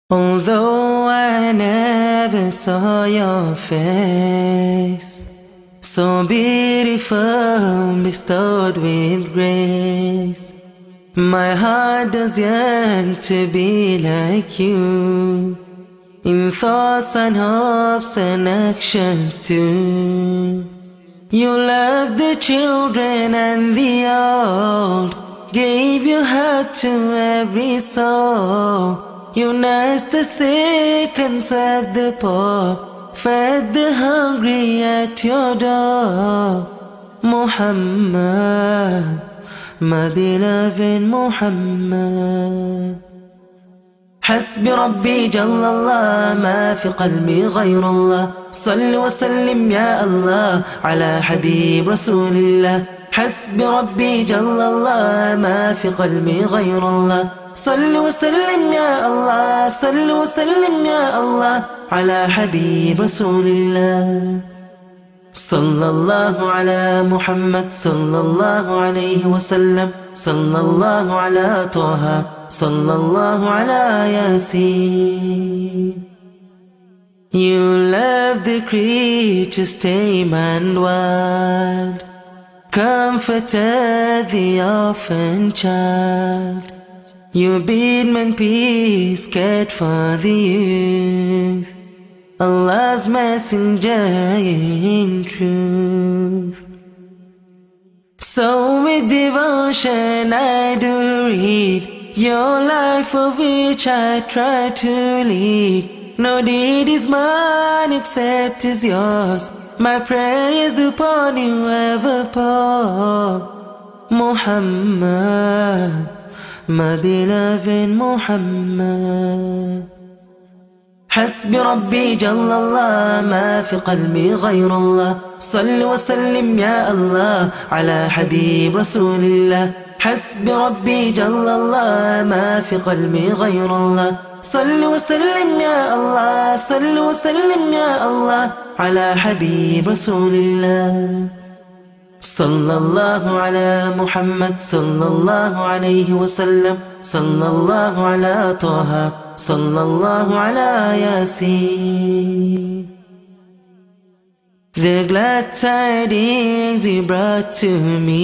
Although I never saw your face, so beautiful, bestowed with grace, my heart does yearn to be like you, in thoughts and hopes and actions too. You loved the children and the old, gave your heart to every soul. You nursed the sick and served the poor, fed the hungry at your door. Muhammad, my beloved Muhammad. حسبي ربي جل الله ما في قلبي غير الله صل وسلم يا الله على حبيب رسول الله حسبي ربي جل الله ما في قلبي غير الله صل وسلم يا الله صل وسلم يا الله على حبيب رسول الله صلى الله على محمد صلى الله عليه وسلم صلى الله على طه صلى الله على ياسين. You love the creatures tame and wild, comforted the orphan child. You bid men peace, cared for the youth, Allah's messenger in truth. So with devotion I do read your life, for which I try to lead. No deed is mine except is yours, my prayers upon you ever pour. Muhammad, my beloved Muhammad. حسبي ربي جل الله ما في قلبي غير الله صل وسلم يا الله على حبيب رسول الله حسبي ربي جل الله ما في قلبي غير الله صل وسلم يا الله صل وسلم يا الله على حبيب رسول الله صلى الله على محمد صلى الله عليه وسلم صلى الله على طه صلى الله على ياسين. The glad tidings you brought to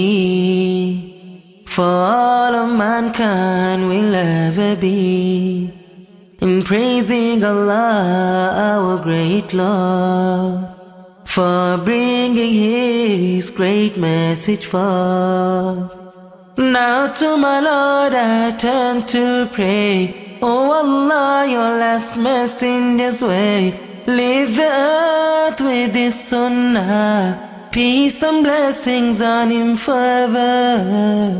me, for all of mankind will ever be, in praising Allah our great Lord, for bringing His great message forth. Now to my Lord I turn to pray, O Allah, your last messenger's way, lead the earth with His sunnah, peace and blessings on him forever.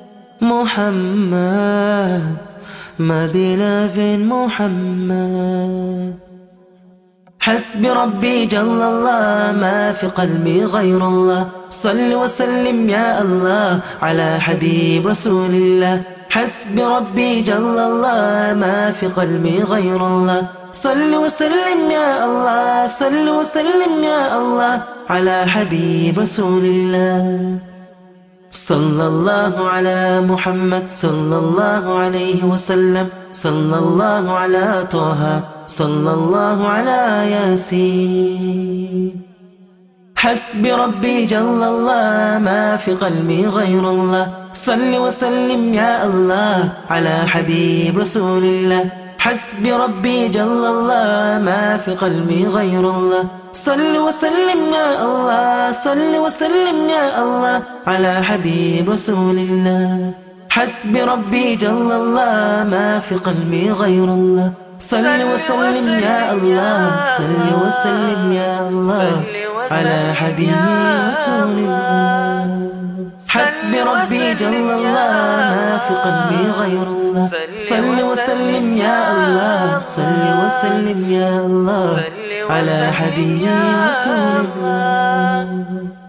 Muhammad, my beloved Muhammad. حسبي ربي جل الله ما في قلبي غير الله صل وسلم يا الله على حبيب رسول الله حسبي ربي جل الله ما في قلبي غير الله صل وسلم يا الله صل وسلم يا الله على حبيب رسول الله صلى الله على محمد صلى الله عليه وسلم صلى الله على طه صلى الله على ياسين. حسبي ربي جل الله ما في قلبي غير الله صل وسلم يا الله على حبيب رسول الله حسبي ربي جل الله ما في قلبي غير الله صل وسلم يا الله صل وسلم يا الله على حبيب رسول الله حسبي ربي جل الله ما في قلبي غير الله صل وسلم يا الله صل وسلم يا الله على حبيب رسول الله حسبي ربي جل الله ما في قلبي غير الله صل وسلم يا الله صل وسلم يا الله على حبيب رسول الله.